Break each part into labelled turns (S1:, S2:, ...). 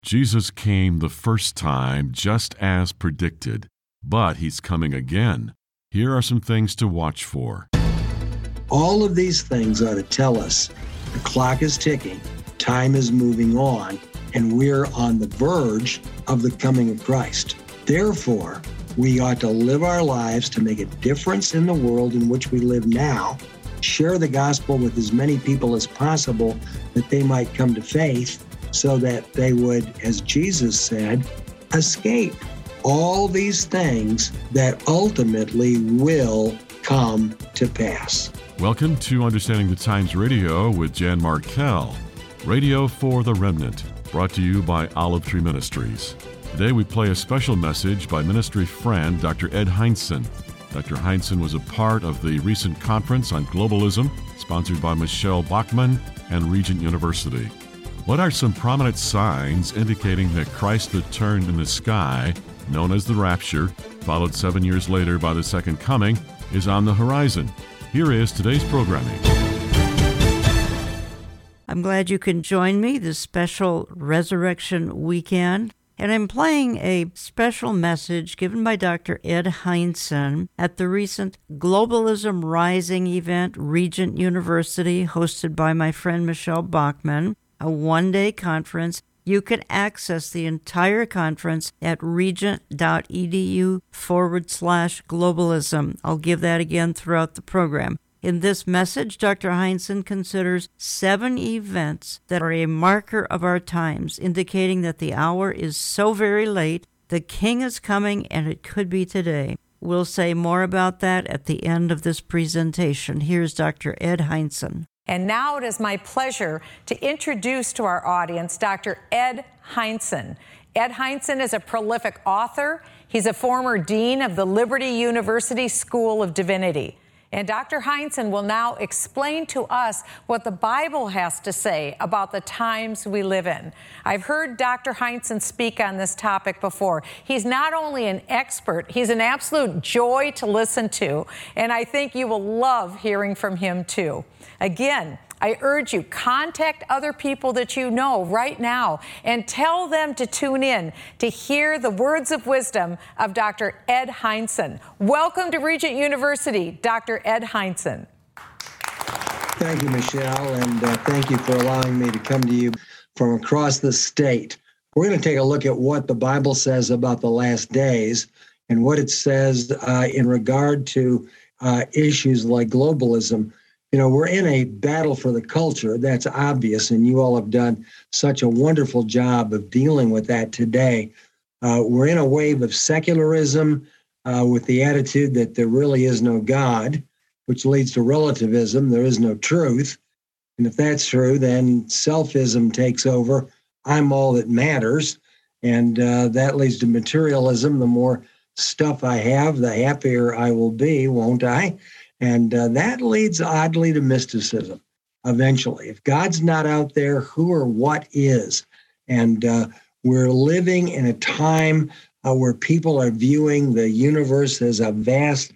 S1: Jesus came the first time just as predicted, but he's coming again. Here are some things to watch for.
S2: All of these things ought to tell us the clock is ticking, time is moving on, and we're on the verge of the coming of Christ. Therefore, we ought to live our lives to make a difference in the world in which we live now, share the gospel with as many people as possible that they might come to faith, so that they would, as Jesus said, escape all these things that ultimately will come to pass.
S1: Welcome to Understanding the Times Radio with Jan Markell, Radio for the Remnant, brought to you by Olive Tree Ministries. Today we play a special message by ministry friend Dr. Ed Hindson. Dr. Hindson was a part of the recent conference on globalism, sponsored by Michelle Bachmann and Regent University. What are some prominent signs indicating that Christ's return in the sky, known as the rapture, followed 7 years later by the second coming, is on the horizon? Here is today's programming.
S3: I'm glad you can join me this special Resurrection Weekend. And I'm playing a special message given by Dr. Ed Hindson at the recent Globalism Rising event, Regent University, hosted by my friend Michelle Bachmann, a one-day conference. You can access the entire conference at regent.edu/globalism. I'll give that again throughout the program. In this message, Dr. Hindson considers 7 events that are a marker of our times, indicating that the hour is so very late, the King is coming, and it could be today. We'll say more about that at the end of this presentation. Here's Dr. Ed Hindson.
S4: And now it is my pleasure to introduce to our audience Dr. Ed Hindson. Ed Hindson is a prolific author. He's a former dean of the Liberty University School of Divinity. And Dr. Hindson will now explain to us what the Bible has to say about the times we live in. I've heard Dr. Hindson speak on this topic before. He's not only an expert, he's an absolute joy to listen to, and I think you will love hearing from him too. Again, I urge you, contact other people that you know right now and tell them to tune in to hear the words of wisdom of Dr. Ed Hindson. Welcome to Regent University, Dr. Ed Hindson.
S2: Thank you, Michelle, and thank you for allowing me to come to you from across the state. We're going to take a look at what the Bible says about the last days and what it says in regard to issues like globalism. You know, we're in a battle for the culture. That's obvious, and you all have done such a wonderful job of dealing with that today. We're in a wave of secularism with the attitude that there really is no God, which leads to relativism. There is no truth. And if that's true, then selfism takes over. I'm all that matters. And that leads to materialism. The more stuff I have, the happier I will be, won't I? And that leads, oddly, to mysticism eventually. If God's not out there, who or what is? And we're living in a time where people are viewing the universe as a vast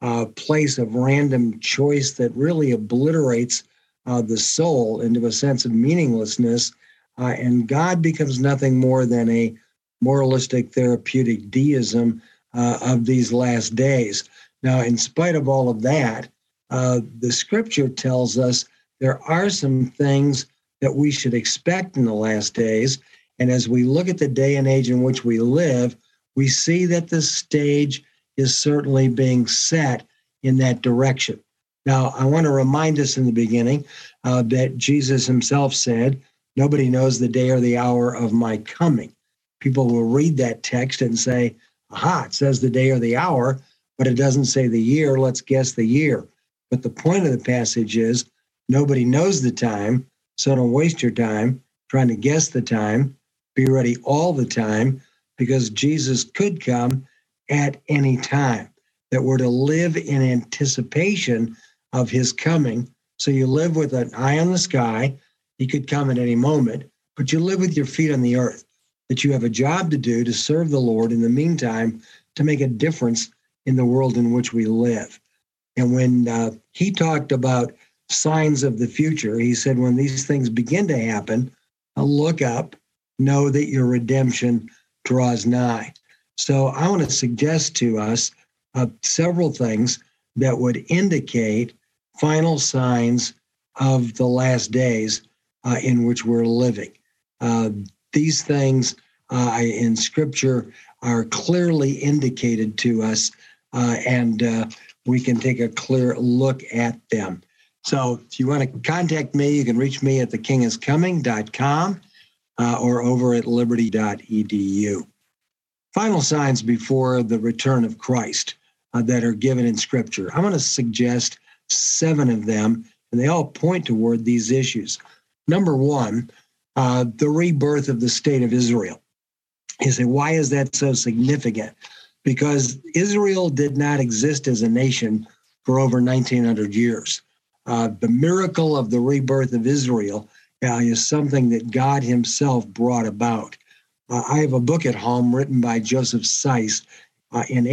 S2: place of random choice that really obliterates the soul into a sense of meaninglessness. And God becomes nothing more than a moralistic therapeutic deism of these last days. Now, in spite of all of that, the scripture tells us there are some things that we should expect in the last days. And as we look at the day and age in which we live, we see that the stage is certainly being set in that direction. Now, I want to remind us in the beginning that Jesus himself said, "Nobody knows the day or the hour of my coming." People will read that text and say, aha, it says the day or the hour, but it doesn't say the year. Let's guess the year. But the point of the passage is nobody knows the time, so don't waste your time trying to guess the time. Be ready all the time, because Jesus could come at any time. That we're to live in anticipation of his coming. So you live with an eye on the sky. He could come at any moment, but you live with your feet on the earth. That you have a job to do to serve the Lord in the meantime, to make a difference in the world in which we live. And when he talked about signs of the future, he said, when these things begin to happen, look up know that your redemption draws nigh. So I want to suggest to us several things that would indicate final signs of the last days in which we're living. These things in Scripture are clearly indicated to us, and we can take a clear look at them. So if you want to contact me, you can reach me at thekingiscoming.com or over at liberty.edu. Final signs before the return of Christ that are given in Scripture. I'm going to suggest 7 of them, and they all point toward these issues. Number 1, the rebirth of the state of Israel. You say, why is that so significant? Because Israel did not exist as a nation for over 1,900 years. The miracle of the rebirth of Israel is something that God himself brought about. I have a book at home written by Joseph Seiss in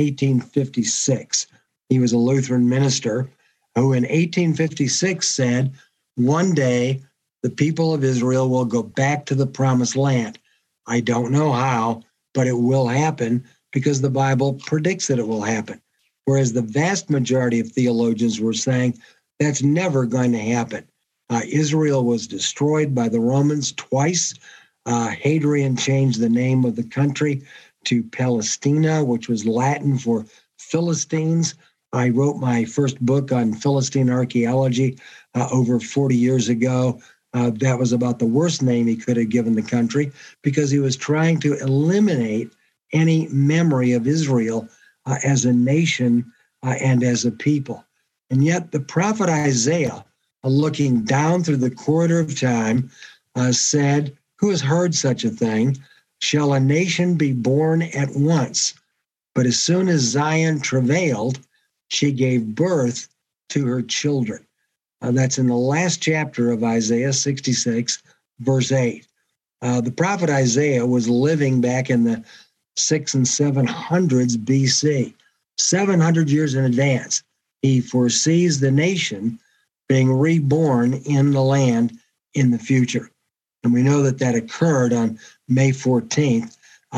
S2: 1856. He was a Lutheran minister who in 1856 said, one day the people of Israel will go back to the promised land. I don't know how, but it will happen because the Bible predicts that it will happen. Whereas the vast majority of theologians were saying that's never going to happen. Israel was destroyed by the Romans twice. Hadrian changed the name of the country to Palestina, which was Latin for Philistines. I wrote my first book on Philistine archaeology over 40 years ago. That was about the worst name he could have given the country because he was trying to eliminate any memory of Israel as a nation and as a people. And yet the prophet Isaiah, looking down through the corridor of time, said, who has heard such a thing? Shall a nation be born at once? But as soon as Zion travailed, she gave birth to her children. That's in the last chapter of Isaiah 66, verse 8. The prophet Isaiah was living back in the 600s and 700s BC, 700 years in advance. He foresees the nation being reborn in the land in the future. And we know that that occurred on May 14th,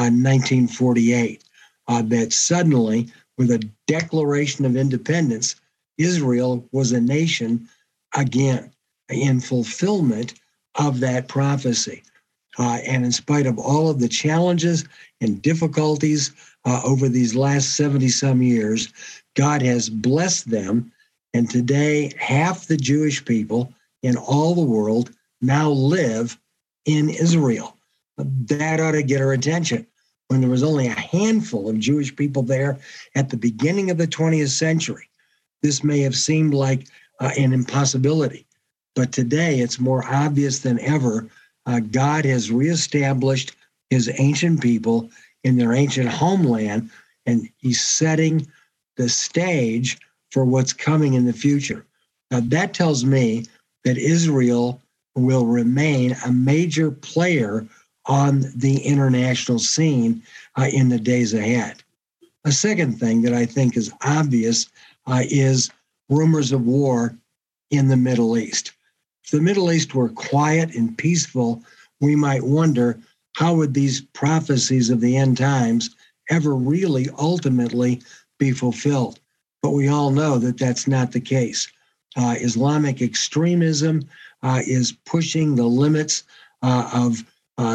S2: 1948, that suddenly, with a declaration of independence, Israel was a nation again in fulfillment of that prophecy. And in spite of all of the challenges and difficulties over these last 70-some years, God has blessed them. And today, half the Jewish people in all the world now live in Israel. That ought to get our attention. When there was only a handful of Jewish people there at the beginning of the 20th century, this may have seemed like an impossibility. But today, it's more obvious than ever. God has reestablished his ancient people in their ancient homeland, and he's setting the stage for what's coming in the future. Now, that tells me that Israel will remain a major player on the international scene in the days ahead. A second thing that I think is obvious is rumors of war in the Middle East. If the Middle East were quiet and peaceful, we might wonder how would these prophecies of the end times ever really ultimately be fulfilled. But we all know that that's not the case. Islamic extremism is pushing the limits of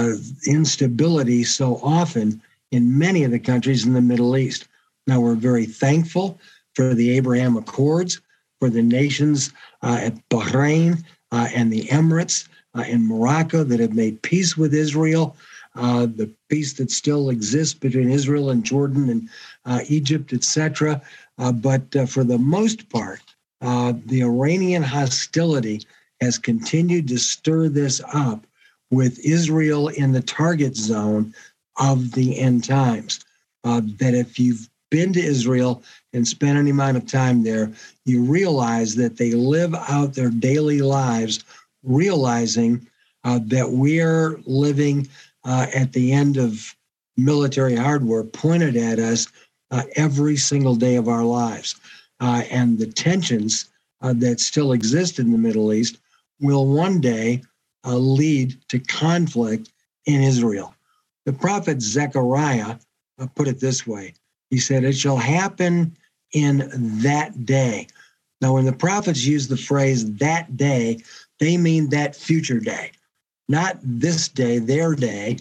S2: instability so often in many of the countries in the Middle East. Now, we're very thankful for the Abraham Accords, for the nations at Bahrain and the Emirates and Morocco that have made peace with Israel, the peace that still exists between Israel and Jordan and Egypt, etc. But for the most part, the Iranian hostility has continued to stir this up with Israel in the target zone of the end times. That if you've been to Israel and spent any amount of time there, you realize that they live out their daily lives realizing that we are living at the end of military hardware pointed at us every single day of our lives. And the tensions that still exist in the Middle East will one day lead to conflict in Israel. The prophet Zechariah put it this way. He said, it shall happen in that day. Now, when the prophets use the phrase that day, they mean that future day, not this day, their day,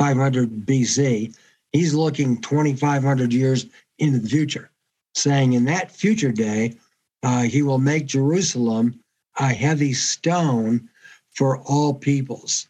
S2: 500 BC. He's looking 2,500 years into the future, saying in that future day, he will make Jerusalem a heavy stone for all peoples.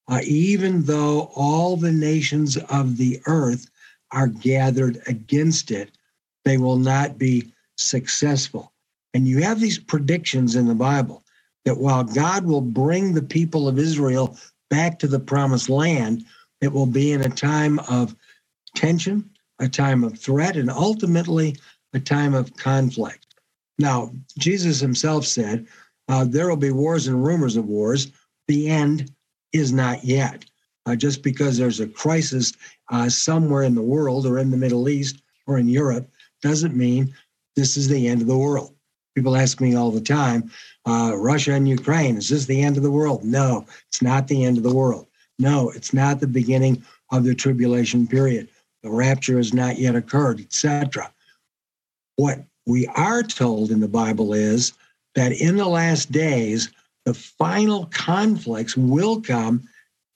S2: Even though all the nations of the earth are gathered against it, they will not be successful. And you have these predictions in the Bible that while God will bring the people of Israel back to the promised land, it will be in a time of tension, a time of threat, and ultimately a time of conflict. Now, Jesus himself said, there will be wars and rumors of wars. The end is not yet. Just because there's a crisis somewhere in the world or in the Middle East or in Europe doesn't mean this is the end of the world. People ask me all the time, Russia and Ukraine, is this the end of the world? No, it's not the end of the world. No, it's not the beginning of the tribulation period. The rapture has not yet occurred, etc. What we are told in the Bible is that in the last days, the final conflicts will come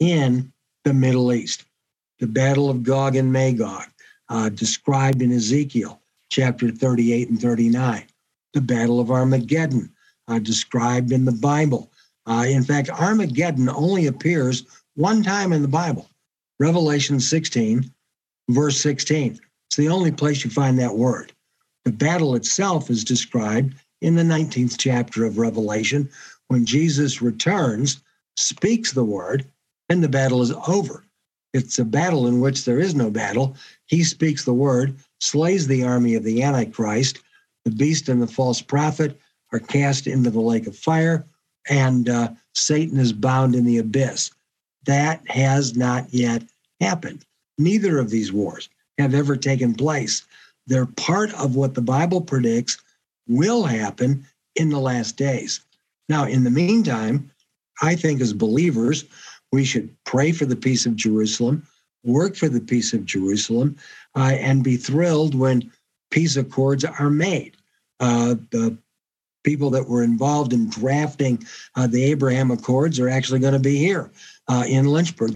S2: in the Middle East. The Battle of Gog and Magog, described in Ezekiel chapter 38 and 39. The Battle of Armageddon, described in the Bible. In fact, Armageddon only appears one time in the Bible, Revelation 16, verse 16. It's the only place you find that word. The battle itself is described in the 19th chapter of Revelation when Jesus returns, speaks the word, and the battle is over. It's a battle in which there is no battle. He speaks the word, slays the army of the Antichrist. The beast and the false prophet are cast into the lake of fire, and Satan is bound in the abyss. That has not yet happened. Neither of these wars have ever taken place. They're part of what the Bible predicts will happen in the last days. Now, in the meantime, I think as believers, we should pray for the peace of Jerusalem, work for the peace of Jerusalem, and be thrilled when peace accords are made. The people that were involved in drafting the Abraham Accords are actually going to be here in Lynchburg.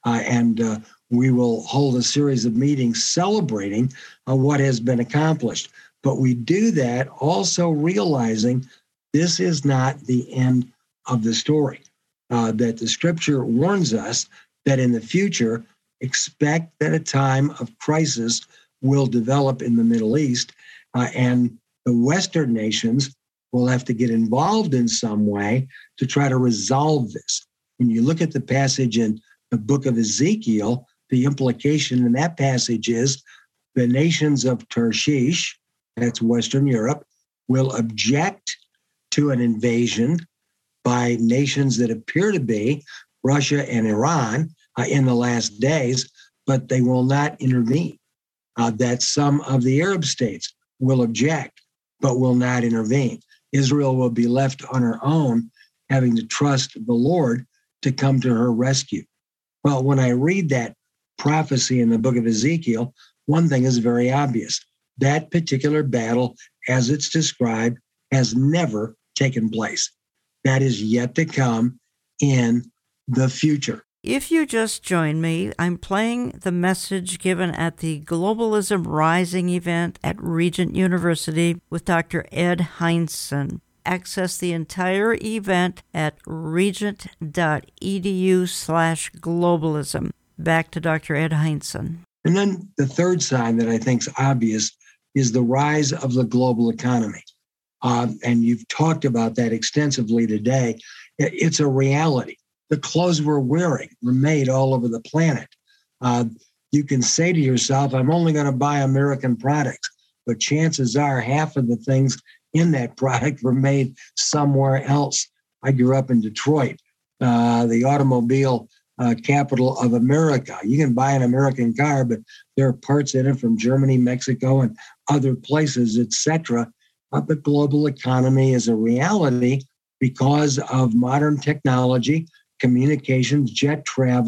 S2: And we will hold a series of meetings celebrating what has been accomplished. But we do that also realizing this is not the end of the story, that the scripture warns us that in the future, expect that a time of crisis will develop in the Middle East, and the Western nations will have to get involved in some way to try to resolve this. When you look at the passage in the book of Ezekiel, the implication in that passage is the nations of Tarshish, that's Western Europe, will object to an invasion by nations that appear to be Russia and Iran in the last days, but they will not intervene. That some of the Arab states will object, but will not intervene. Israel will be left on her own, having to trust the Lord to come to her rescue. Well, when I read that prophecy in the book of Ezekiel, one thing is very obvious. That particular battle, as it's described, has never taken place. That is yet to come in the future.
S3: If you just joined me, I'm playing the message given at the Globalism Rising event at Regent University with Dr. Ed Hindson. Access the entire event at regent.edu/globalism. Back to Dr. Ed Hindson.
S2: And then the third sign that I think is obvious is the rise of the global economy. And you've talked about that extensively today. It's a reality. The clothes we're wearing were made all over the planet. You can say to yourself, I'm only going to buy American products, but chances are half of the things in that product were made somewhere else. I grew up in Detroit, the automobile capital of America. You can buy an American car, but there are parts in it from Germany, Mexico, and other places, etc. The global economy is a reality because of modern technology, communications, jet travel,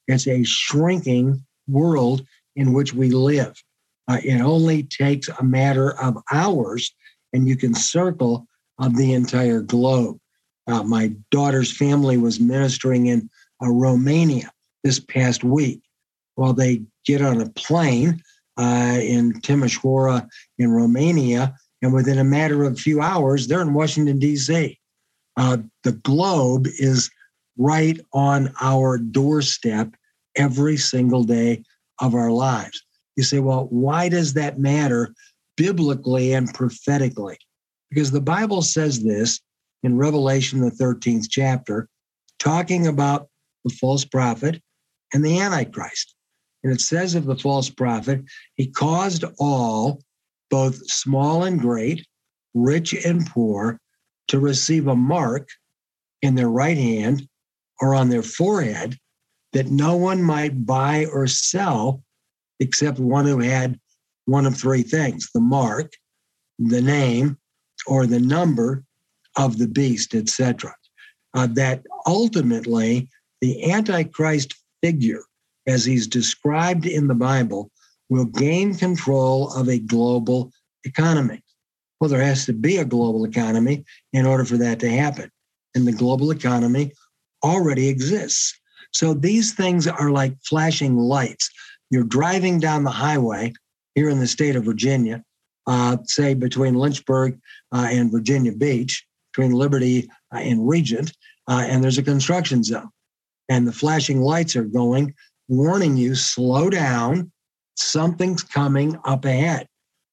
S2: It's a shrinking world in which we live. It only takes a matter of hours, and you can circle the entire globe. My daughter's family was ministering in Romania this past week. Well, they get on a plane in Timișoara in Romania, and within a matter of a few hours, they're in Washington, D.C. The globe is right on our doorstep every single day of our lives. You say, well, why does that matter biblically and prophetically? Because the Bible says this in Revelation, the 13th chapter, talking about the false prophet and the Antichrist. And it says of the false prophet, he caused all, both small and great, rich and poor, to receive a mark in their right hand or on their forehead, that no one might buy or sell except one who had one of three things: the mark, the name, or the number of the beast, etc. That ultimately the Antichrist figure, as he's described in the Bible, will gain control of a global economy. Well, there has to be a global economy in order for that to happen. And the global economy already exists. So these things are like flashing lights. You're driving down the highway here in the state of Virginia, say between Lynchburg and Virginia Beach, between Liberty and Regent, and there's a construction zone. And the flashing lights are going, warning you, slow down, something's coming up ahead,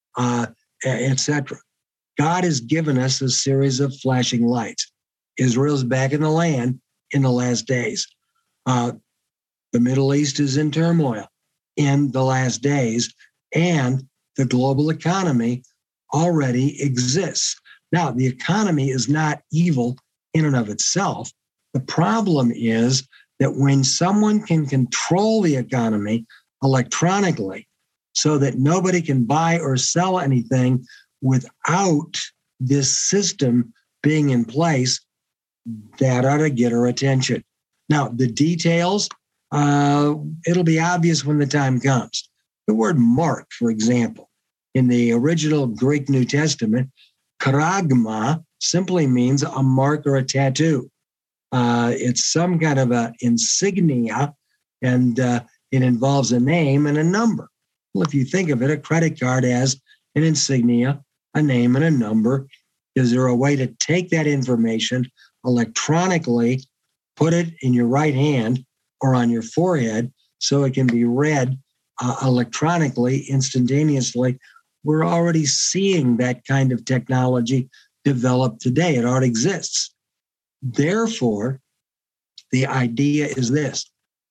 S2: etc. God has given us a series of flashing lights. Israel's back in the land in the last days. The Middle East is in turmoil in the last days, and the global economy already exists. Now, the economy is not evil in and of itself. The problem is that when someone can control the economy electronically so that nobody can buy or sell anything without this system being in place, that ought to get our attention. Now, the details, it'll be obvious when the time comes. The word mark, for example, in the original Greek New Testament, charagma simply means a mark or a tattoo. It's some kind of an insignia, and it involves a name and a number. Well, if you think of it, a credit card has an insignia, a name, and a number. Is there a way to take that information electronically, put it in your right hand or on your forehead so it can be read electronically, instantaneously? We're already seeing that kind of technology develop today. It already exists. Therefore, the idea is this.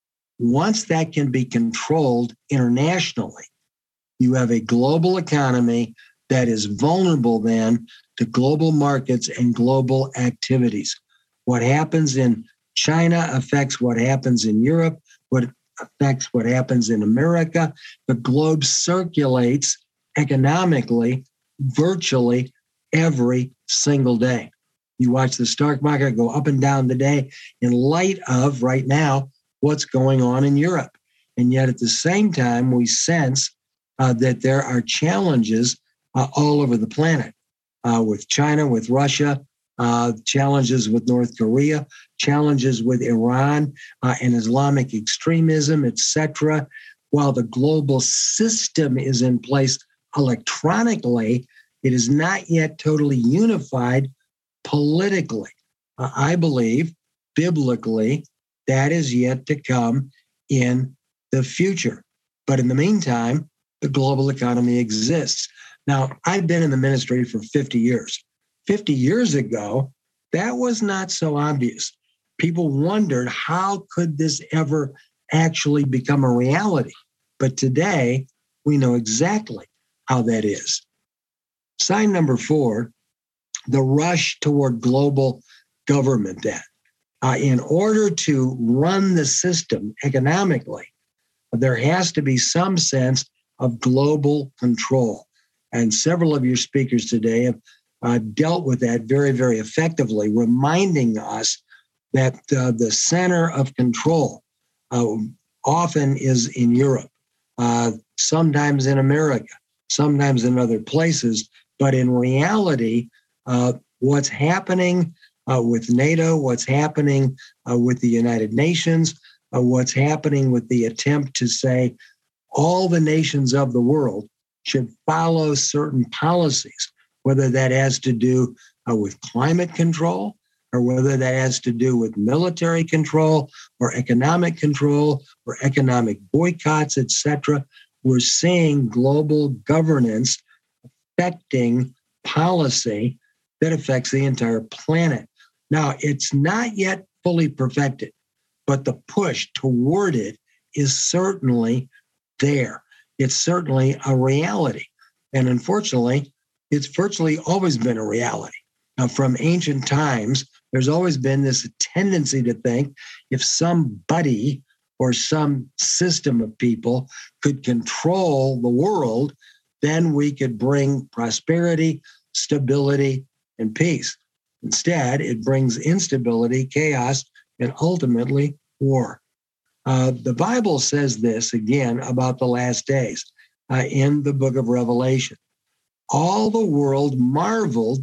S2: Once that can be controlled internationally, you have a global economy that is vulnerable then to global markets and global activities. What happens in China affects what happens in Europe, what affects what happens in America. The globe circulates economically virtually every single day. You watch the stock market go up and down today in light of, right now, what's going on in Europe. And yet at the same time, we sense that there are challenges all over the planet, with China, with Russia, challenges with North Korea, challenges with Iran and Islamic extremism, etc. While the global system is in place electronically, it is not yet totally unified politically. I believe, biblically, that is yet to come in the future. But in the meantime, the global economy exists. Now, I've been in the ministry for 50 years. 50 years ago, that was not so obvious. People wondered, how could this ever actually become a reality? But today, we know exactly how that is. Sign number 4, the rush toward global government debt. In order to run the system economically, there has to be some sense of global control. And several of your speakers today have dealt with that very, very effectively, reminding us that the center of control often is in Europe, sometimes in America, sometimes in other places. But in reality, what's happening with NATO, what's happening with the United Nations, what's happening with the attempt to say all the nations of the world should follow certain policies, whether that has to do with climate control, or whether that has to do with military control or economic control or economic boycotts, etc. We're seeing global governance affecting policy that affects the entire planet. Now, it's not yet fully perfected, but the push toward it is certainly there. It's certainly a reality. And unfortunately, it's virtually always been a reality. Now, from ancient times, there's always been this tendency to think if somebody or some system of people could control the world, then we could bring prosperity, stability, and peace. Instead, it brings instability, chaos, and ultimately war. The Bible says this again about the last days in the book of Revelation. All the world marveled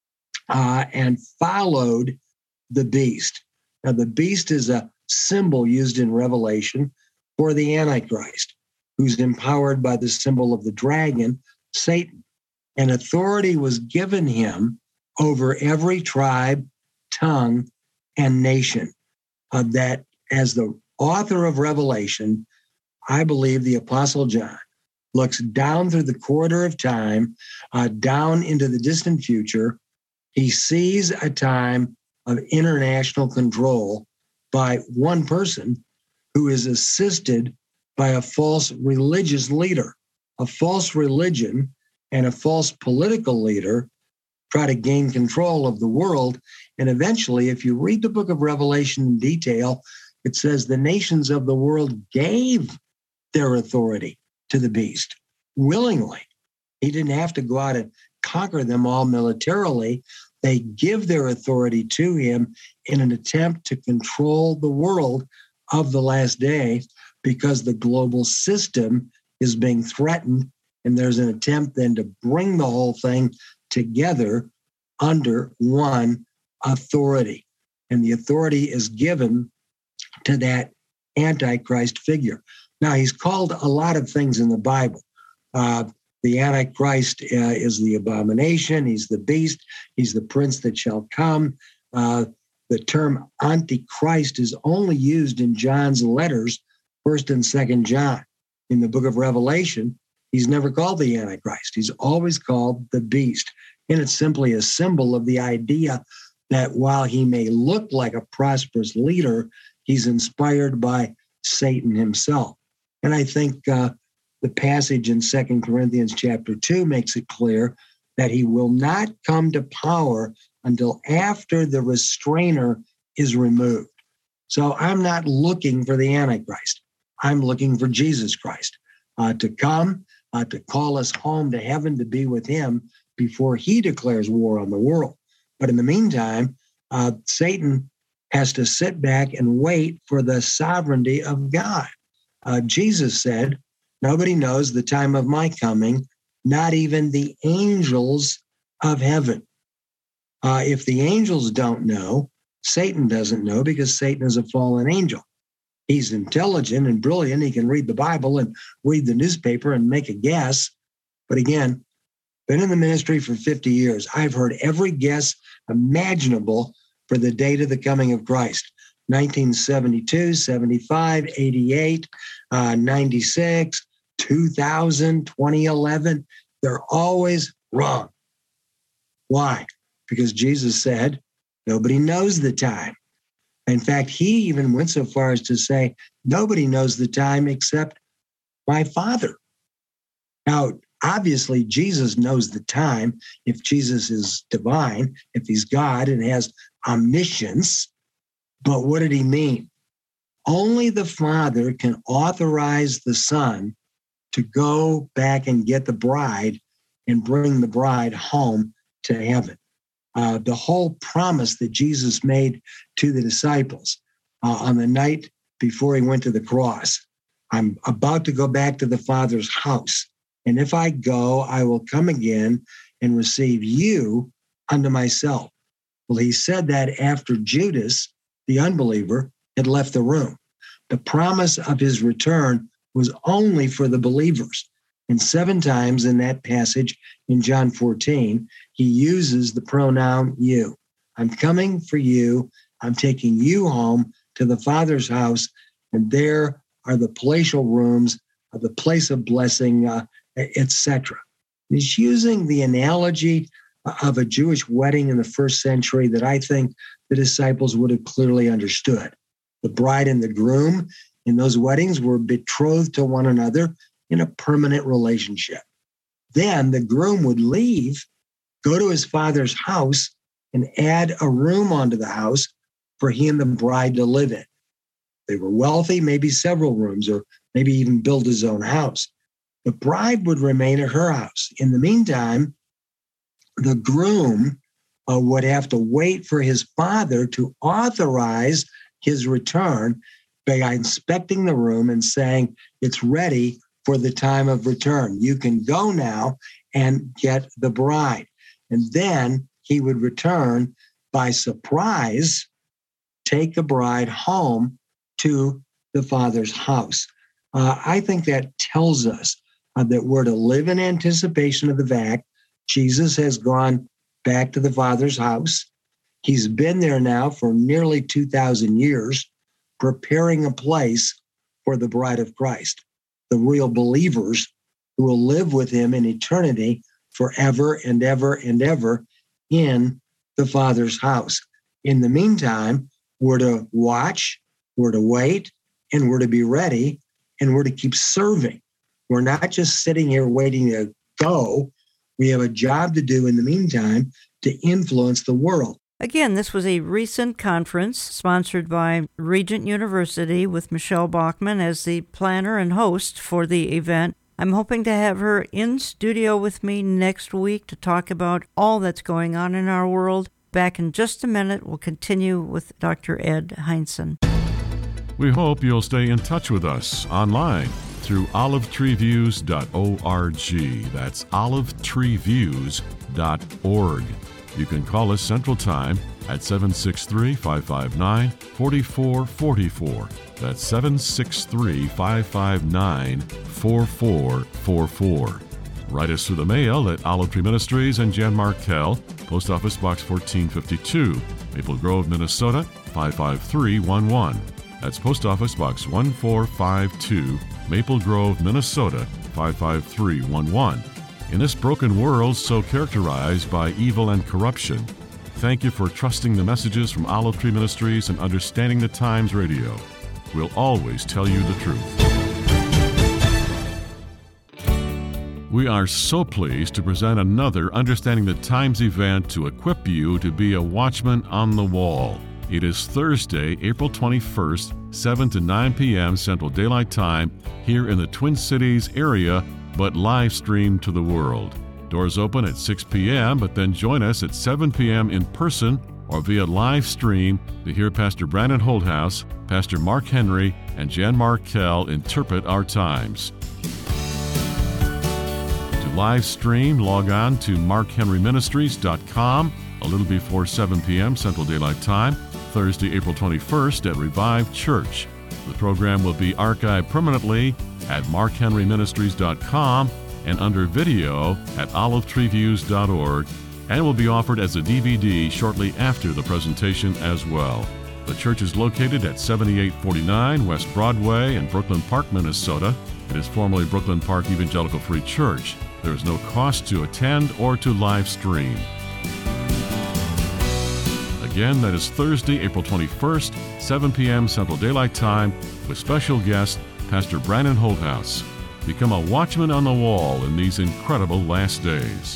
S2: and followed the beast. Now, the beast is a symbol used in Revelation for the Antichrist, who's empowered by the symbol of the dragon, Satan. And authority was given him over every tribe, tongue, and nation. That as the author of Revelation, I believe the Apostle John looks down through the corridor of time, down into the distant future. He sees a time of international control by one person who is assisted by a false religious leader. A false religion and a false political leader try to gain control of the world. And eventually, if you read the book of Revelation in detail, it says the nations of the world gave their authority to the beast willingly. He didn't have to go out and conquer them all militarily. They give their authority to him in an attempt to control the world of the last day, because the global system is being threatened. And there's an attempt then to bring the whole thing together under one authority. And the authority is given to that Antichrist figure. Now, he's called a lot of things in the Bible. The Antichrist is the abomination. He's the beast. He's the prince that shall come. The term Antichrist is only used in John's letters, 1st and 2nd John. In the book of Revelation, he's never called the Antichrist. He's always called the beast. And it's simply a symbol of the idea that while he may look like a prosperous leader, he's inspired by Satan himself. And I think the passage in 2 Corinthians chapter 2 makes it clear that he will not come to power until after the restrainer is removed. So I'm not looking for the Antichrist. I'm looking for Jesus Christ to come, to call us home to heaven, to be with him before he declares war on the world. But in the meantime, Satan has to sit back and wait for the sovereignty of God. Jesus said, nobody knows the time of my coming, not even the angels of heaven. If the angels don't know, Satan doesn't know, because Satan is a fallen angel. He's intelligent and brilliant. He can read the Bible and read the newspaper and make a guess. But again, been in the ministry for 50 years. I've heard every guess imaginable for the date of the coming of Christ. 1972, 75, 88, 96, 2000, 2011. They're always wrong. Why? Because Jesus said, nobody knows the time. In fact, he even went so far as to say, nobody knows the time except my Father. Now, obviously, Jesus knows the time if Jesus is divine, if he's God and has omniscience. But what did he mean? Only the Father can authorize the Son to go back and get the bride and bring the bride home to heaven. The whole promise that Jesus made to the disciples on the night before he went to the cross. I'm about to go back to the Father's house. And if I go, I will come again and receive you unto myself. Well, he said that after Judas, the unbeliever, had left the room. The promise of his return was only for the believers. And 7 times in that passage in John 14, he uses the pronoun you. I'm coming for you. I'm taking you home to the Father's house, and there are the palatial rooms, the place of blessing, etc. He's using the analogy of a Jewish wedding in the first century that I think the disciples would have clearly understood. The bride and the groom in those weddings were betrothed to one another in a permanent relationship. Then the groom would leave, go to his father's house, and add a room onto the house for he and the bride to live in. They were wealthy, maybe several rooms, or maybe even build his own house. The bride would remain at her house. In the meantime, the groom would have to wait for his father to authorize his return by inspecting the room and saying, it's ready for the time of return. You can go now and get the bride. And then he would return by surprise, take the bride home to the Father's house. I think that tells us that we're to live in anticipation of the fact Jesus has gone back to the Father's house. He's been there now for nearly 2,000 years, preparing a place for the bride of Christ, the real believers who will live with him in eternity forever and ever and ever in the Father's house. In the meantime, we're to watch, we're to wait, and we're to be ready, and we're to keep serving. We're not just sitting here waiting to go. We have a job to do in the meantime to influence the world.
S3: Again, this was a recent conference sponsored by Regent University with Michelle Bachmann as the planner and host for the event. I'm hoping to have her in studio with me next week to talk about all that's going on in our world. Back in just a minute, we'll continue with Dr. Ed Hindson.
S1: We hope you'll stay in touch with us online through olivetreeviews.org. That's olivetreeviews.org. You can call us Central Time at 763-559-4444. That's 763-559-4444. Write us through the mail at Olive Tree Ministries and Jan Markell, Post Office Box 1452, Maple Grove, Minnesota 55311. That's Post Office Box 1452, Maple Grove, Minnesota 55311. In this broken world so characterized by evil and corruption, thank you for trusting the messages from Olive Tree Ministries and Understanding the Times Radio. We'll always tell you the truth. We are so pleased to present another Understanding the Times event to equip you to be a watchman on the wall. It is Thursday, April 21st, 7 to 9 p.m. Central Daylight Time here in the Twin Cities area, but live streamed to the world. Doors open at 6 p.m., but then join us at 7 p.m. in person or via live stream to hear Pastor Brandon Holthouse, Pastor Mark Henry, and Jan Markell interpret our times. To live stream, log on to markhenryministries.com a little before 7 p.m. Central Daylight Time, Thursday, April 21st at Revive Church. The program will be archived permanently at markhenryministries.com and under video at olivetreeviews.org, and will be offered as a DVD shortly after the presentation as well. The church is located at 7849 West Broadway in Brooklyn Park, Minnesota. It is formerly Brooklyn Park Evangelical Free Church. There is no cost to attend or to live stream. Again, that is Thursday, April 21st, 7 p.m. Central Daylight Time, with special guest, Pastor Brandon Holthouse. Become a watchman on the wall in these incredible last days.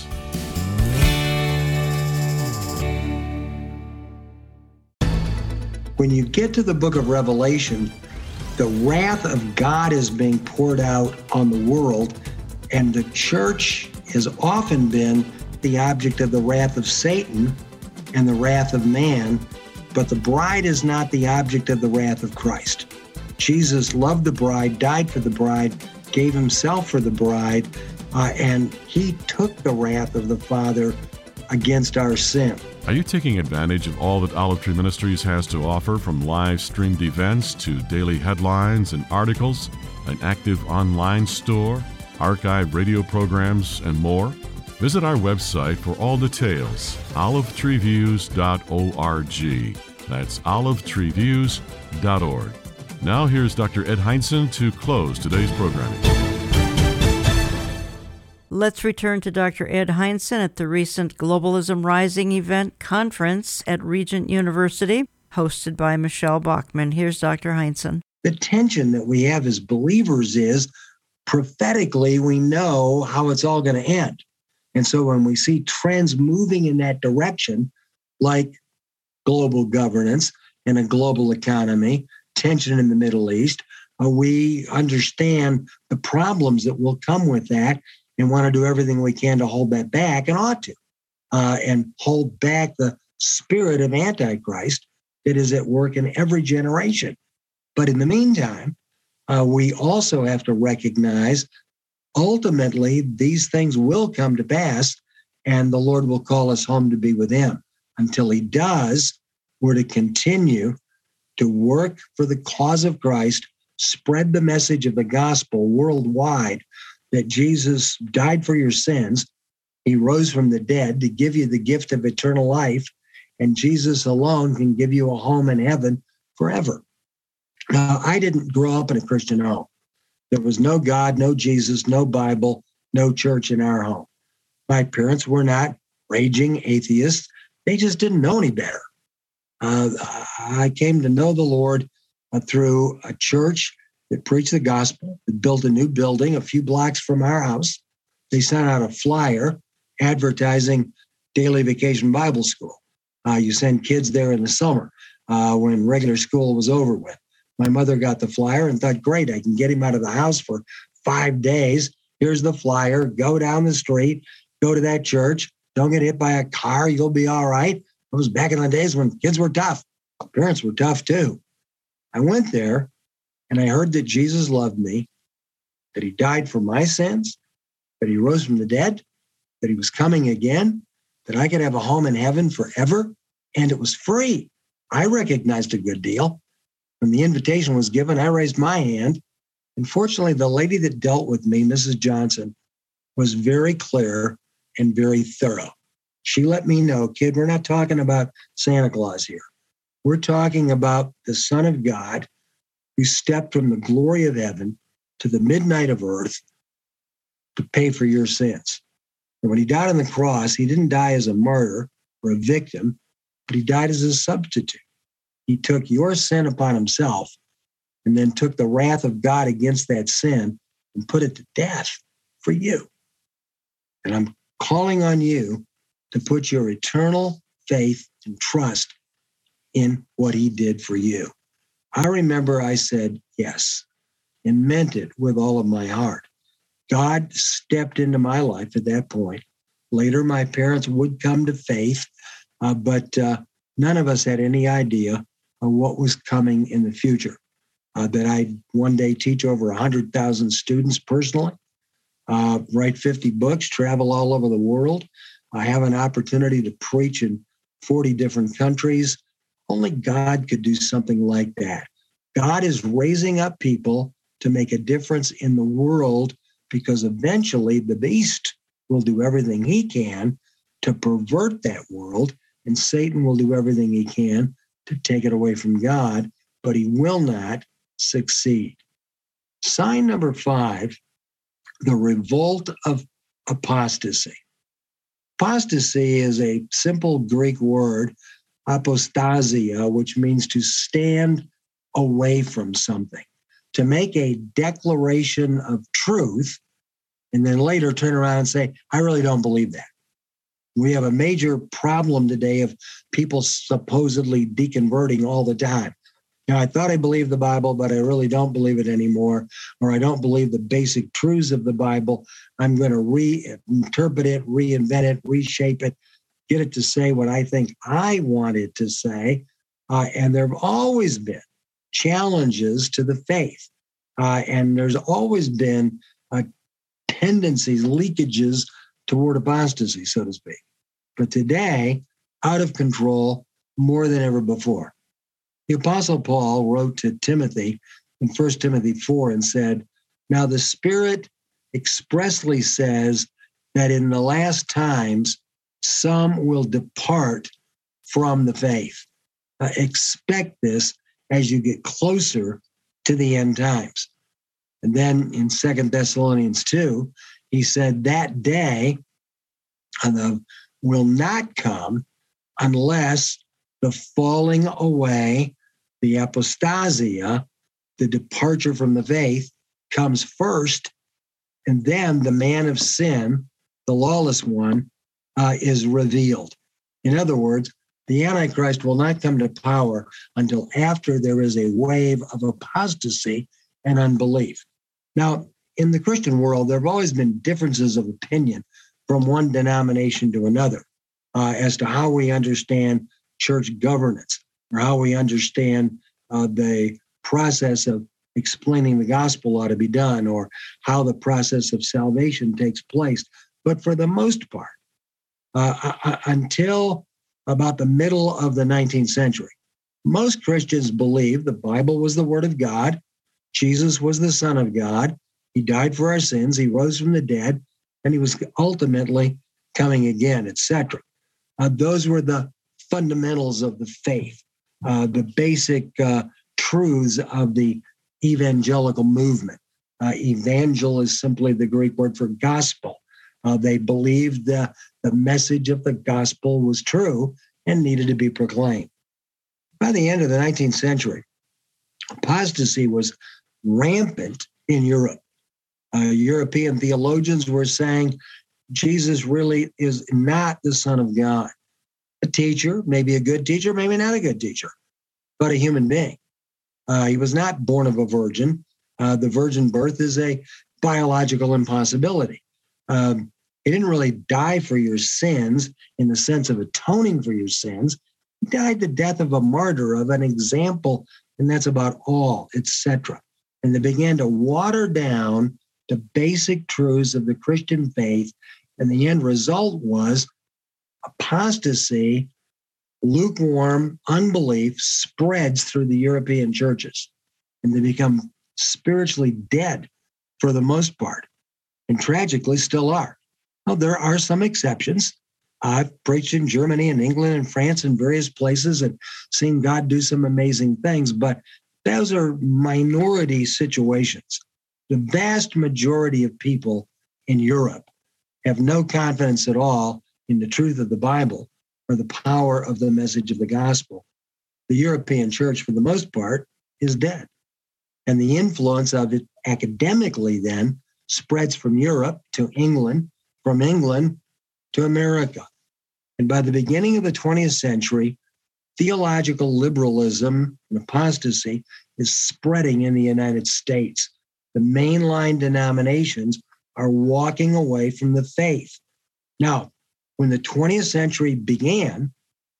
S2: When you get to the book of Revelation, the wrath of God is being poured out on the world, and the church has often been the object of the wrath of Satan and the wrath of man, but the bride is not the object of the wrath of Christ. Jesus loved the bride, died for the bride, gave himself for the bride, and he took the wrath of the Father against our sin.
S1: Are you taking advantage of all that Olive Tree Ministries has to offer, from live-streamed events to daily headlines and articles, an active online store, archived radio programs, and more? Visit our website for all details, olivetreeviews.org. That's olivetreeviews.org. Now here's Dr. Ed Hindson to close today's programming.
S3: Let's return to Dr. Ed Hindson at the recent Globalism Rising event conference at Regent University, hosted by Michelle Bachman. Here's Dr. Hindson.
S2: The tension that we have as believers is, prophetically, we know how it's all going to end. And so when we see trends moving in that direction, like global governance and a global economy, tension in the Middle East, we understand the problems that will come with that and want to do everything we can to hold that back, and ought to, and hold back the spirit of Antichrist that is at work in every generation. But in the meantime, we also have to recognize ultimately these things will come to pass, and the Lord will call us home to be with him. Until he does, we're to continue to work for the cause of Christ, spread the message of the gospel worldwide, that Jesus died for your sins, he rose from the dead to give you the gift of eternal life, and Jesus alone can give you a home in heaven forever. Now, I didn't grow up in a Christian home. There was no God, no Jesus, no Bible, no church in our home. My parents were not raging atheists. They just didn't know any better. I came to know the Lord through a church that preached the gospel, that built a new building a few blocks from our house. They sent out a flyer advertising Daily Vacation Bible School. You send kids there in the summer when regular school was over with. My mother got the flyer and thought, great, I can get him out of the house for 5 days. Here's the flyer. Go down the street, go to that church. Don't get hit by a car. You'll be all right. It was back in the days when kids were tough. Parents were tough too. I went there and I heard that Jesus loved me, that he died for my sins, that he rose from the dead, that he was coming again, that I could have a home in heaven forever, and it was free. I recognized a good deal. When the invitation was given, I raised my hand. And fortunately, the lady that dealt with me, Mrs. Johnson, was very clear and very thorough. She let me know, kid, we're not talking about Santa Claus here. We're talking about the Son of God who stepped from the glory of heaven to the midnight of earth to pay for your sins. And when he died on the cross, he didn't die as a martyr or a victim, but he died as a substitute. He took your sin upon himself and then took the wrath of God against that sin and put it to death for you. And I'm calling on you to put your eternal faith and trust in what he did for you. I remember I said yes and meant it with all of my heart. God stepped into my life at that point. Later, my parents would come to faith, but none of us had any idea of what was coming in the future. That I'd one day teach over 100,000 students personally, write 50 books, travel all over the world. I have an opportunity to preach in 40 different countries. Only God could do something like that. God is raising up people to make a difference in the world, because eventually the beast will do everything he can to pervert that world, and Satan will do everything he can to take it away from God, but he will not succeed. Sign number 5, the revolt of apostasy. Apostasy is a simple Greek word, apostasia, which means to stand away from something, to make a declaration of truth, and then later turn around and say, I really don't believe that. We have a major problem today of people supposedly deconverting all the time. Now, I thought I believed the Bible, but I really don't believe it anymore, or I don't believe the basic truths of the Bible. I'm going to reinterpret it, reinvent it, reshape it, get it to say what I think I want it to say. And there have always been challenges to the faith. And there's always been tendencies, leakages toward apostasy, so to speak. But today, out of control more than ever before. The Apostle Paul wrote to Timothy in 1 Timothy 4 and said, "Now the Spirit expressly says that in the last times some will depart from the faith." Expect this as you get closer to the end times. And then in 2 Thessalonians 2, he said that day will not come unless the falling away, the apostasia, the departure from the faith, comes first, and then the man of sin, the lawless one, is revealed. In other words, the Antichrist will not come to power until after there is a wave of apostasy and unbelief. Now, in the Christian world, there have always been differences of opinion from one denomination to another as to how we understand church governance or how we understand the process of explaining the gospel ought to be done or how the process of salvation takes place. But for the most part, until about the middle of the 19th century, most Christians believed the Bible was the Word of God, Jesus was the Son of God, He died for our sins, He rose from the dead, and He was ultimately coming again, etc. Those were the fundamentals of the faith, the basic truths of the evangelical movement. Evangel is simply the Greek word for gospel. They believed the message of the gospel was true and needed to be proclaimed. By the end of the 19th century, apostasy was rampant in Europe. European theologians were saying Jesus really is not the Son of God. A teacher, maybe a good teacher, maybe not a good teacher, but a human being. He was not born of a virgin. The virgin birth is a biological impossibility. He didn't really die for your sins in the sense of atoning for your sins. He died the death of a martyr, of an example, and that's about all, etc. And they began to water down the basic truths of the Christian faith, and the end result was apostasy, lukewarm unbelief spreads through the European churches, and they become spiritually dead for the most part, and tragically still are. Well, there are some exceptions. I've preached in Germany and England and France and various places and seen God do some amazing things, but those are minority situations. The vast majority of people in Europe have no confidence at all in the truth of the Bible or the power of the message of the gospel. The European church, for the most part, is dead. And the influence of it academically then spreads from Europe to England, from England to America. And by the beginning of the 20th century, theological liberalism and apostasy is spreading in the United States. The mainline denominations are walking away from the faith. Now, when the 20th century began,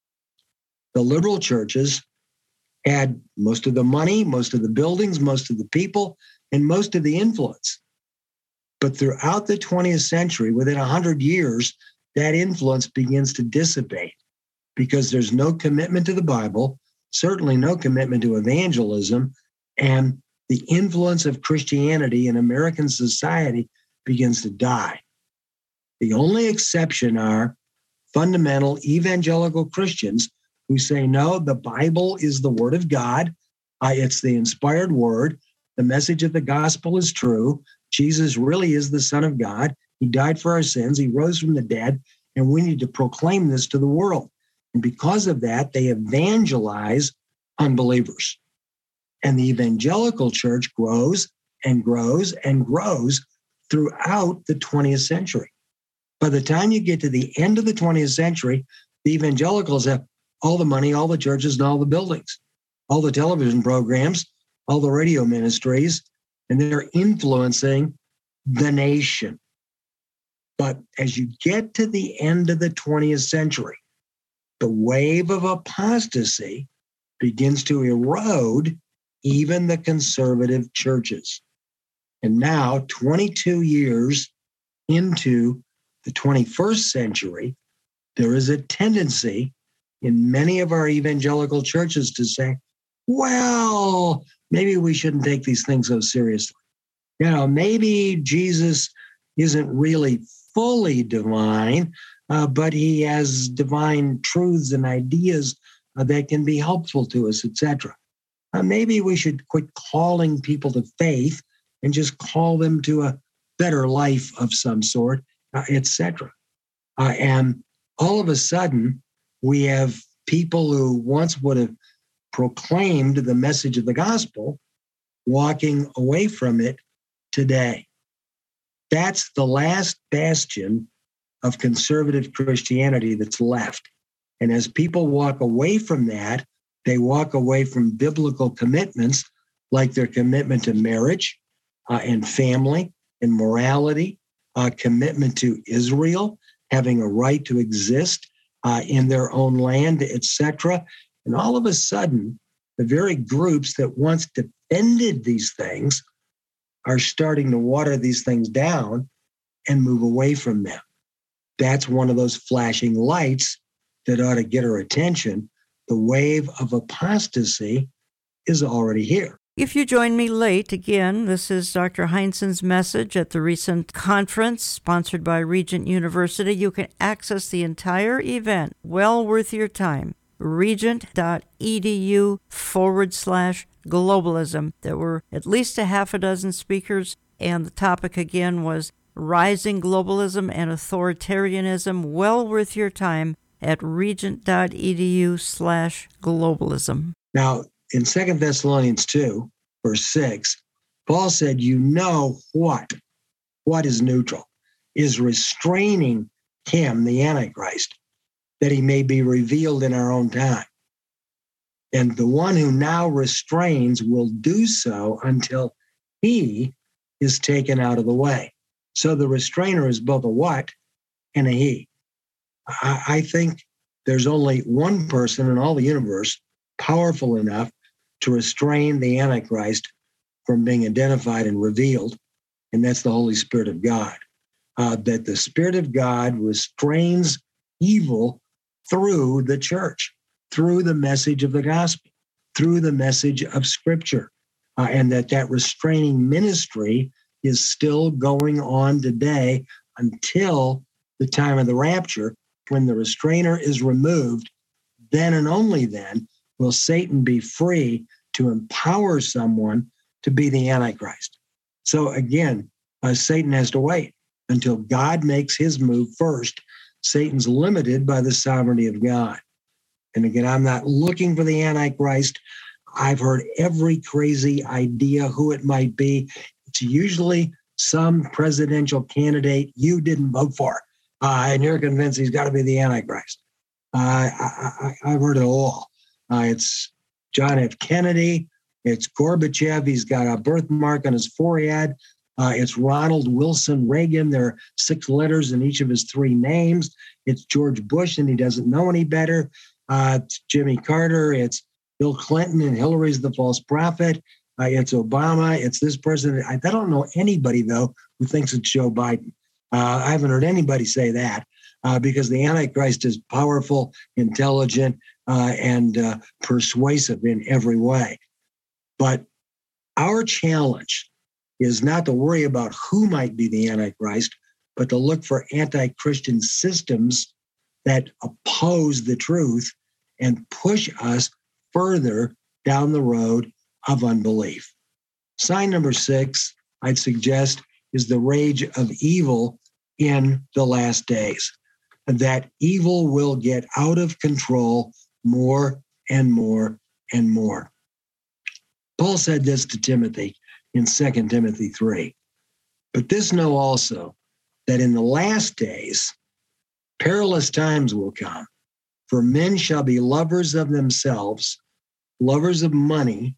S2: the liberal churches had most of the money, most of the buildings, most of the people, and most of the influence. But throughout the 20th century, within 100 years, that influence begins to dissipate because there's no commitment to the Bible, certainly no commitment to evangelism, and the influence of Christianity in American society begins to die. The only exception are fundamental evangelical Christians who say, no, the Bible is the Word of God. It's the inspired Word. The message of the gospel is true. Jesus really is the Son of God. He died for our sins. He rose from the dead, and we need to proclaim this to the world. And because of that, they evangelize unbelievers. And the evangelical church grows and grows and grows throughout the 20th century. By the time you get to the end of the 20th century, the evangelicals have all the money, all the churches, and all the buildings, all the television programs, all the radio ministries, and they're influencing the nation. But as you get to the end of the 20th century, the wave of apostasy begins to erode even the conservative churches. And now, 22 years into the 21st century, there is a tendency in many of our evangelical churches to say, well, maybe we shouldn't take these things so seriously. Maybe Jesus isn't really fully divine, but he has divine truths and ideas that can be helpful to us, etc. Maybe we should quit calling people to faith and just call them to a better life of some sort, etc. And all of a sudden, we have people who once would have proclaimed the message of the gospel walking away from it today. That's the last bastion of conservative Christianity that's left. And as people walk away from that, they walk away from biblical commitments like their commitment to marriage and family and morality, commitment to Israel, having a right to exist in their own land, etc. And all of a sudden, the very groups that once defended these things are starting to water these things down and move away from them. That's one of those flashing lights that ought to get our attention. The wave of apostasy is already here.
S3: If you join me late, again, this is Dr. Heinzen's message at the recent conference sponsored by Regent University. You can access the entire event, well worth your time, regent.edu/globalism. There were at least a half a dozen speakers, and the topic again was Rising Globalism and Authoritarianism. Well worth your time at regent.edu/globalism.
S2: Now, in 2 Thessalonians 2, verse 6, Paul said, what is neutral, is restraining him, the Antichrist, that he may be revealed in our own time. And the one who now restrains will do so until he is taken out of the way. So the restrainer is both a what and a he. I think there's only one person in all the universe powerful enough to restrain the Antichrist from being identified and revealed, and that's the Holy Spirit of God. That the Spirit of God restrains evil through the church, through the message of the gospel, through the message of Scripture, and that restraining ministry is still going on today until the time of the rapture, when the restrainer is removed. Then and only then will Satan be free to empower someone to be the Antichrist. So again, Satan has to wait until God makes his move first. Satan's limited by the sovereignty of God. And again, I'm not looking for the Antichrist. I've heard every crazy idea who it might be. It's usually some presidential candidate you didn't vote for, and you're convinced he's got to be the Antichrist. I've heard it all. It's John F. Kennedy. It's Gorbachev. He's got a birthmark on his forehead. It's Ronald Wilson Reagan. There are 6 letters in each of his 3 names. It's George Bush, and he doesn't know any better. It's Jimmy Carter. It's Bill Clinton, and Hillary's the false prophet. It's Obama. It's this person. I don't know anybody, though, who thinks it's Joe Biden. I haven't heard anybody say that because the Antichrist is powerful, intelligent, and persuasive in every way. But our challenge is not to worry about who might be the Antichrist, but to look for anti-Christian systems that oppose the truth and push us further down the road of unbelief. Sign number 6, I'd suggest, is the rage of evil in the last days. That evil will get out of control more and more and more. Paul said this to Timothy in 2 Timothy 3. But this know also, that in the last days, perilous times will come. For men shall be lovers of themselves, lovers of money,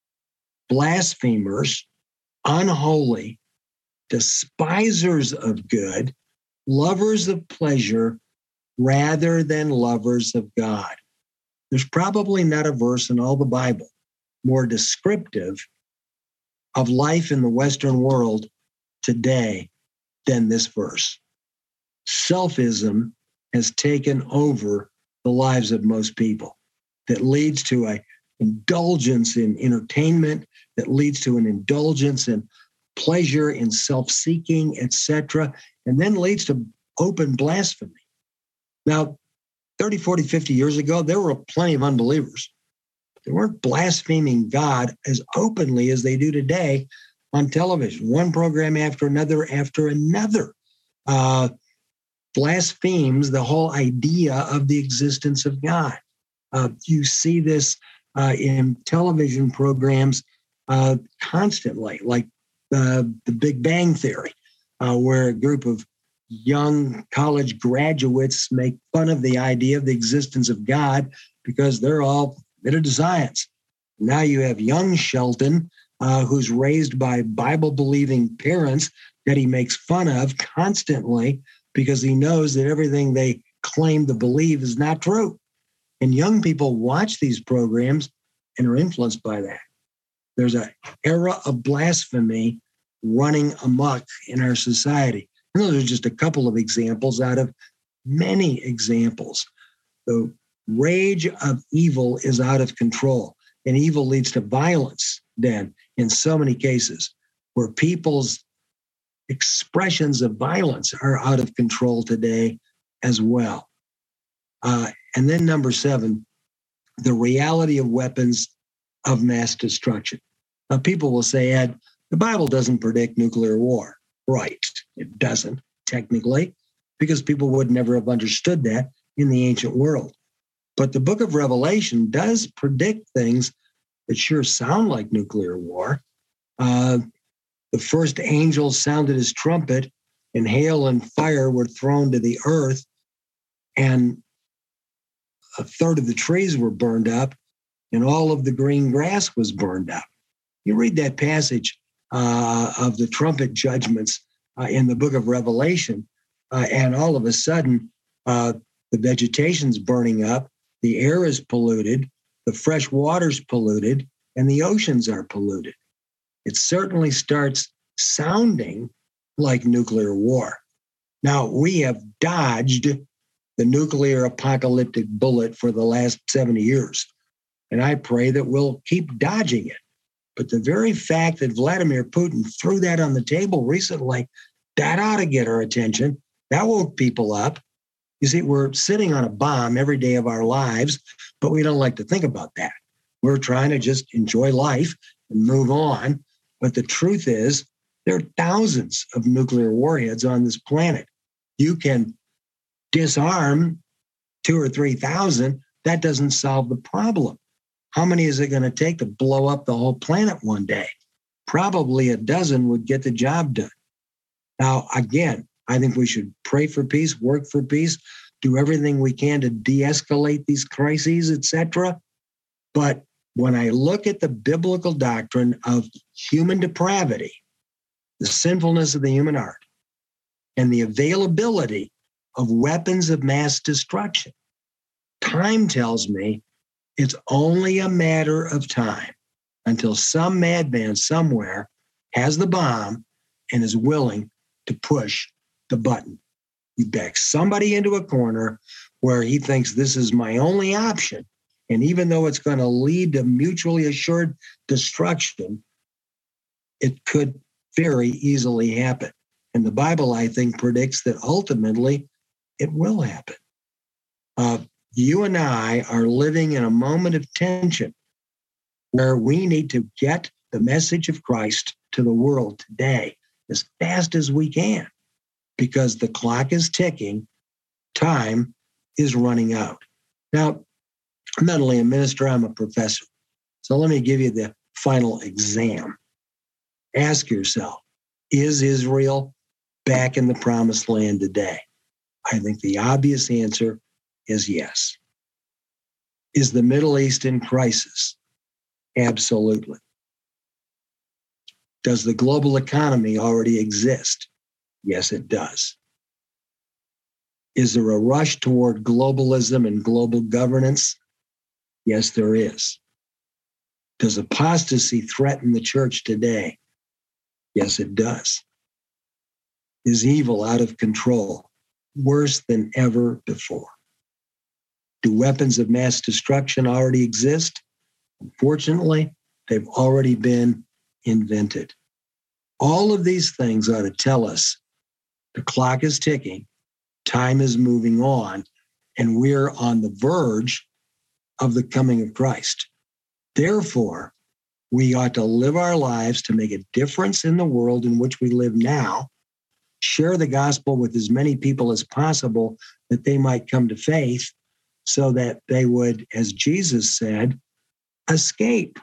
S2: blasphemers, unholy, despisers of good, lovers of pleasure rather than lovers of God. There's probably not a verse in all the Bible more descriptive of life in the Western world today than this verse. Selfism has taken over the lives of most people. That leads to an indulgence in entertainment, that leads to an indulgence in pleasure, in self-seeking, etc., and then leads to open blasphemy. Now, 30, 40, 50 years ago, there were plenty of unbelievers. They weren't blaspheming God as openly as they do today on television. One program after another blasphemes the whole idea of the existence of God. You see this in television programs constantly, like the Big Bang Theory, where a group of young college graduates make fun of the idea of the existence of God because they're all committed to science. Now you have young Shelton, who's raised by Bible-believing parents that he makes fun of constantly because he knows that everything they claim to believe is not true. And young people watch these programs and are influenced by that. There's an era of blasphemy running amok in our society. And those are just a couple of examples out of many examples. The rage of evil is out of control, and evil leads to violence then in so many cases where people's expressions of violence are out of control today as well. And then number 7, the reality of weapons of mass destruction. Now, people will say, Ed, the Bible doesn't predict nuclear war. Right. It doesn't, technically, because people would never have understood that in the ancient world. But the book of Revelation does predict things that sure sound like nuclear war. The first angel sounded his trumpet, and hail and fire were thrown to the earth, and a third of the trees were burned up, and all of the green grass was burned up. You read that passage of the trumpet judgments in the book of Revelation, and all of a sudden, the vegetation's burning up, the air is polluted, the fresh water's polluted, and the oceans are polluted. It certainly starts sounding like nuclear war. Now, we have dodged the nuclear apocalyptic bullet for the last 70 years, and I pray that we'll keep dodging it. But the very fact that Vladimir Putin threw that on the table recently, that ought to get our attention. That woke people up. You see, we're sitting on a bomb every day of our lives, but we don't like to think about that. We're trying to just enjoy life and move on. But the truth is, there are thousands of nuclear warheads on this planet. You can disarm 2,000 or 3,000. That doesn't solve the problem. How many is it going to take to blow up the whole planet one day? Probably a dozen would get the job done. Now, again, I think we should pray for peace, work for peace, do everything we can to de-escalate these crises, etc. But when I look at the biblical doctrine of human depravity, the sinfulness of the human heart, and the availability of weapons of mass destruction, time tells me it's only a matter of time until some madman somewhere has the bomb and is willing to push the button. He backs somebody into a corner where he thinks this is my only option. And even though it's going to lead to mutually assured destruction, it could very easily happen. And the Bible, I think, predicts that ultimately it will happen. You and I are living in a moment of tension where we need to get the message of Christ to the world today as fast as we can, because the clock is ticking, time is running out. Now, I'm not only a minister, I'm a professor. So let me give you the final exam. Ask yourself, is Israel back in the promised land today? I think the obvious answer is yes. Is the Middle East in crisis? Absolutely. Does the global economy already exist? Yes, it does. Is there a rush toward globalism and global governance? Yes, there is. Does apostasy threaten the church today? Yes, it does. Is evil out of control? Worse than ever before. Do weapons of mass destruction already exist? Unfortunately, they've already been invented. All of these things ought to tell us the clock is ticking, time is moving on, and we're on the verge of the coming of Christ. Therefore, we ought to live our lives to make a difference in the world in which we live now, share the gospel with as many people as possible that they might come to faith so that they would, as Jesus said, escape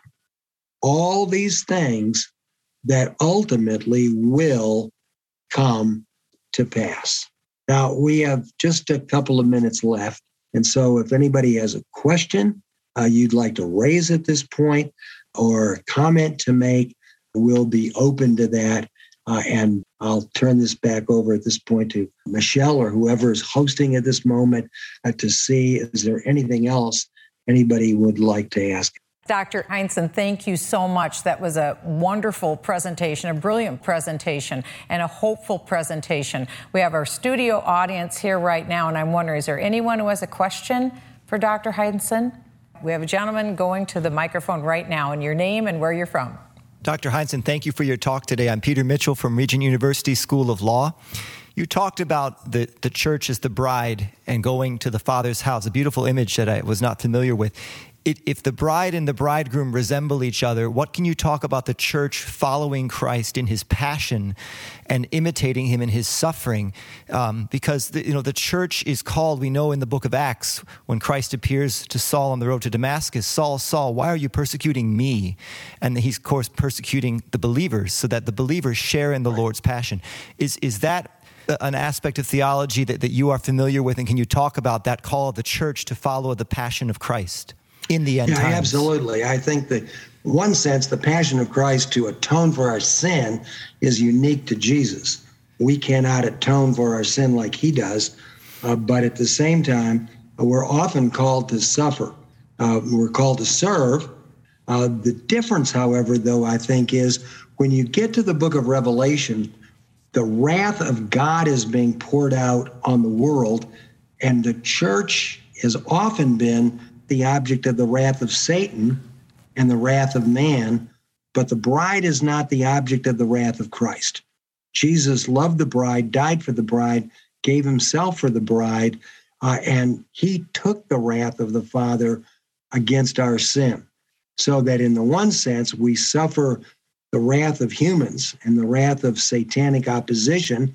S2: all these things that ultimately will come to pass. Now, we have just a couple of minutes left. And so if anybody has a question you'd like to raise at this point or a comment to make, we'll be open to that. And I'll turn this back over at this point to Michelle or whoever is hosting at this moment to see, is there anything else anybody would like to ask?
S4: Dr. Heinzen, thank you so much. That was a wonderful presentation, a brilliant presentation, and a hopeful presentation. We have our studio audience here right now, and I'm wondering, is there anyone who has a question for Dr. Heinzen? We have a gentleman going to the microphone right now, and your name and where you're from.
S5: Dr. Heinzen, thank you for your talk today. I'm Peter Mitchell from Regent University School of Law. You talked about the church as the bride and going to the Father's house, a beautiful image that I was not familiar with. If the bride and the bridegroom resemble each other, what can you talk about the church following Christ in his passion and imitating him in his suffering? Because the church is called, we know in the book of Acts, when Christ appears to Saul on the road to Damascus, Saul, Saul, why are you persecuting me? And he's, of course, persecuting the believers so that the believers share in the Lord's passion. Is that an aspect of theology that you are familiar with? And can you talk about that call of the church to follow the passion of Christ in the end times?
S2: Absolutely. I think that in one sense, the passion of Christ to atone for our sin is unique to Jesus. We cannot atone for our sin like he does, but at the same time, we're often called to suffer. We're called to serve. The difference, however, though, I think is when you get to the book of Revelation, the wrath of God is being poured out on the world, and the church has often been the object of the wrath of Satan and the wrath of man, but the bride is not the object of the wrath of Christ. Jesus loved the bride, died for the bride, gave himself for the bride, and he took the wrath of the Father against our sin. So that in the one sense, we suffer the wrath of humans and the wrath of satanic opposition,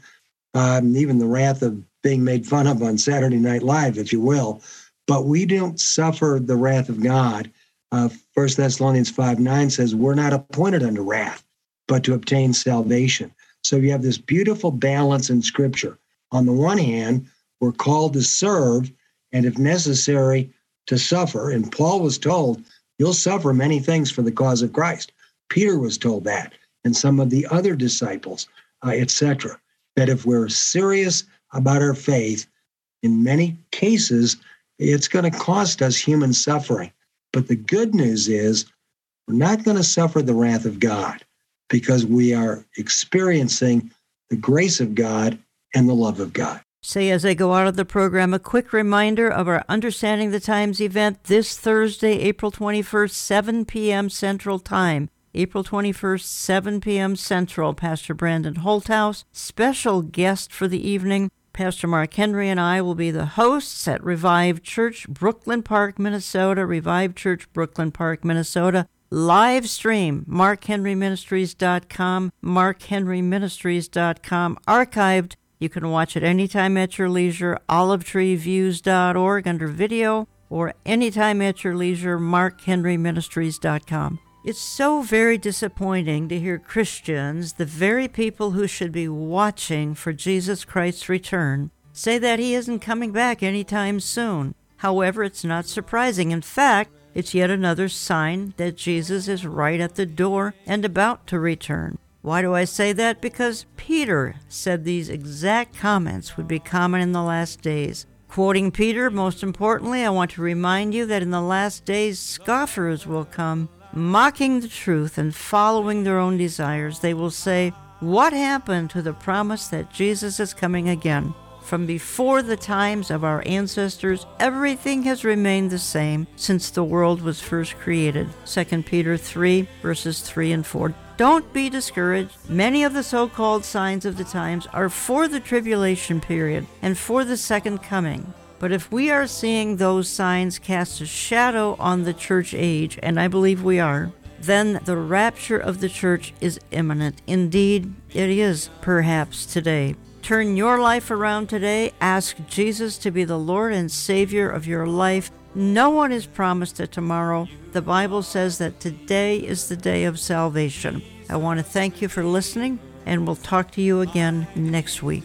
S2: even the wrath of being made fun of on Saturday Night Live, if you will. But we don't suffer the wrath of God. 1 Thessalonians 5:9 says, we're not appointed unto wrath, but to obtain salvation. So you have this beautiful balance in Scripture. On the one hand, we're called to serve, and if necessary, to suffer. And Paul was told, you'll suffer many things for the cause of Christ. Peter was told that, and some of the other disciples, etc. That if we're serious about our faith, in many cases, it's going to cost us human suffering. But the good news is we're not going to suffer the wrath of God because we are experiencing the grace of God and the love of God.
S3: Say, as I go out of the program, a quick reminder of our Understanding the Times event this Thursday, April 21st, 7 p.m. Central Time. April 21st, 7 p.m. Central. Pastor Brandon Holthouse, special guest for the evening. Pastor Mark Henry and I will be the hosts at Revive Church, Brooklyn Park, Minnesota. Revive Church, Brooklyn Park, Minnesota. Live stream, markhenryministries.com, markhenryministries.com. Archived. You can watch it anytime at your leisure, olivetreeviews.org under video, or anytime at your leisure, markhenryministries.com. It's so very disappointing to hear Christians, the very people who should be watching for Jesus Christ's return, say that he isn't coming back anytime soon. However, it's not surprising. In fact, it's yet another sign that Jesus is right at the door and about to return. Why do I say that? Because Peter said these exact comments would be common in the last days. Quoting Peter, most importantly, I want to remind you that in the last days, scoffers will come, mocking the truth and following their own desires, they will say, "What happened to the promise that Jesus is coming again? From before the times of our ancestors, everything has remained the same since the world was first created." 2 Peter 3, verses 3 and 4. Don't be discouraged. Many of the so-called signs of the times are for the tribulation period and for the second coming. But if we are seeing those signs cast a shadow on the church age, and I believe we are, then the rapture of the church is imminent. Indeed, it is perhaps today. Turn your life around today. Ask Jesus to be the Lord and Savior of your life. No one is promised a tomorrow. The Bible says that today is the day of salvation. I want to thank you for listening, and we'll talk to you again next week.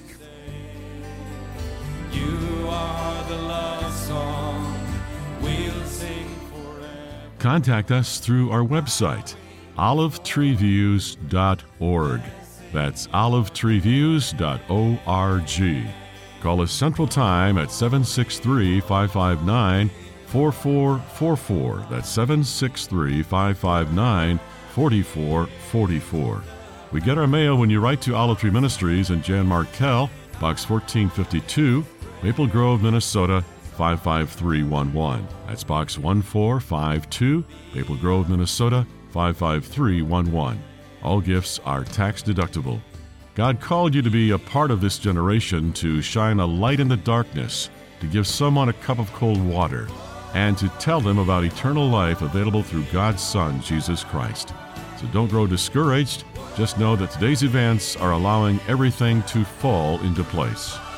S6: You are the love song we'll sing forever.
S1: Contact us through our website, olivetreeviews.org. That's olivetreeviews.org. Call us Central Time at 763-559-4444. That's 763-559-4444. We get our mail when you write to Olive Tree Ministries and Jan Markell, Box 1452, Maple Grove, Minnesota, 55311. That's Box 1452, Maple Grove, Minnesota, 55311. All gifts are tax deductible. God called you to be a part of this generation, to shine a light in the darkness, to give someone a cup of cold water, and to tell them about eternal life available through God's Son, Jesus Christ. So don't grow discouraged. Just know that today's events are allowing everything to fall into place.